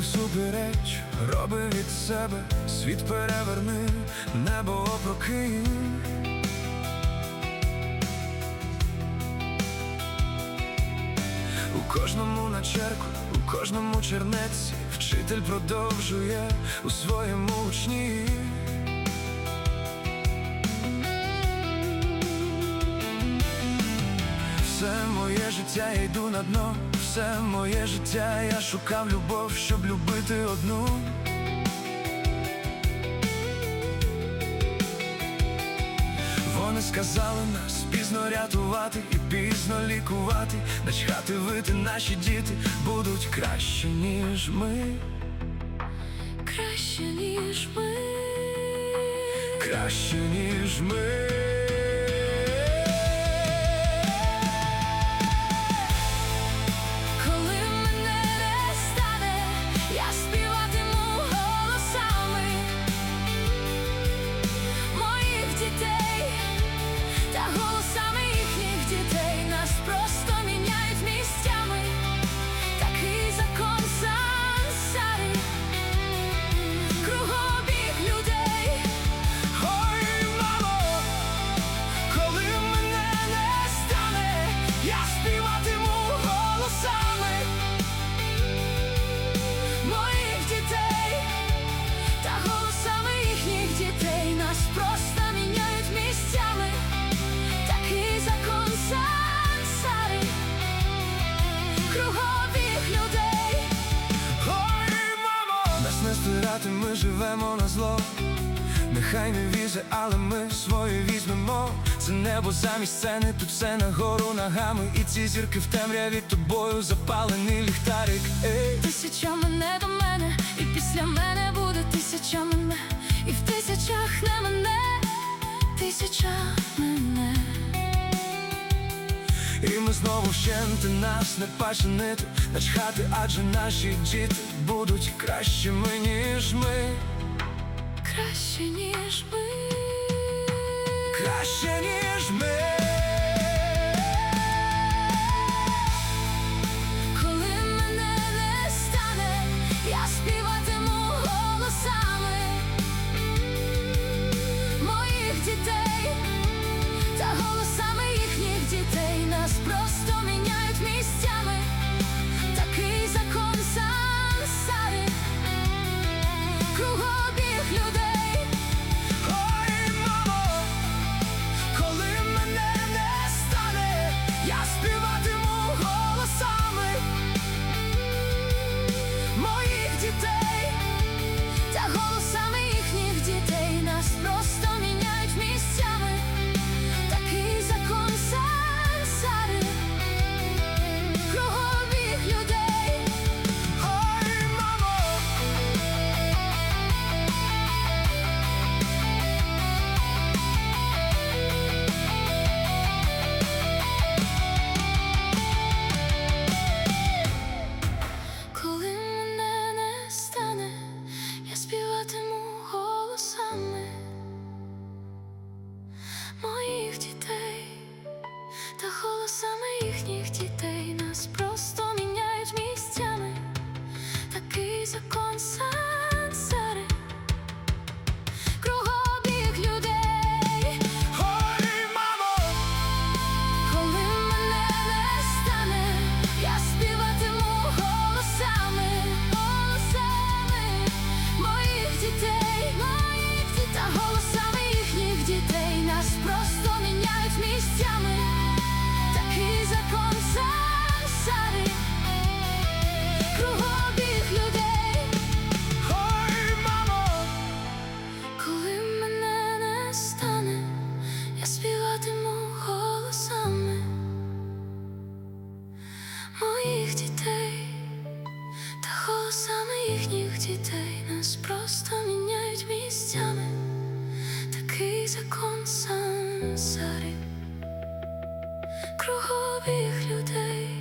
всупереч, роби від себе, світ переверни, небо опрокинь. У кожному начерку, у кожному чернеці вчитель продовжує у своєму учні. Все моє життя я йду на дно, все моє життя я шукав любов, щоб любити одну. Вони сказали нас пізно рятувати і пізно лікувати, начхати вити, наші діти будуть краще, ніж ми. Краще, ніж ми. Краще, ніж ми. Ми живемо на зло, нехай не візе, але ми своє візьмемо. Це небо замість сцени, тут все нагору ногами. І ці зірки в темряві тобою запалений ліхтарик. Ей. Тисяча мене до мене, і після мене буде тисяча мене, і в тисячах не мене, тисяча мене. І ми знову вщенти, нас не починити, начхати, адже наші діти будуть кращими, ніж ми. Краще, ніж ми. Краще, ніж ми. Коли мене не стане, я співатиму голосами моїх дітей та голосами їхніх дітей. Нас просто міняють місцями, такий закон сансари, кругообіг людей. Ой, мамо, коли мене не стане, я співатиму голосами моїх дітей та голосами їхніх дітей. Нас просто міняють місцями, такий закон сансари, кругообіг людей. Ой, мамо, Коли мене не стане, я співатиму голосами моїх дітей та голосами їхніх дітей. Нас просто міняють місцями, такий закон сансари, кругообіг людей. ой, мамо, Коли мене не стане, я співатиму голосами, голосами моїх дітей та голосами їхніх дітей. Нас просто міняють місцями, такий закон сансари, кругообіг людей. ой, мамо, Коли мене не стане, я співатиму голосами моїх дітей та голосами їхніх дітей. Нас просто міняють місцями, такий закон сансари, кругообіг людей.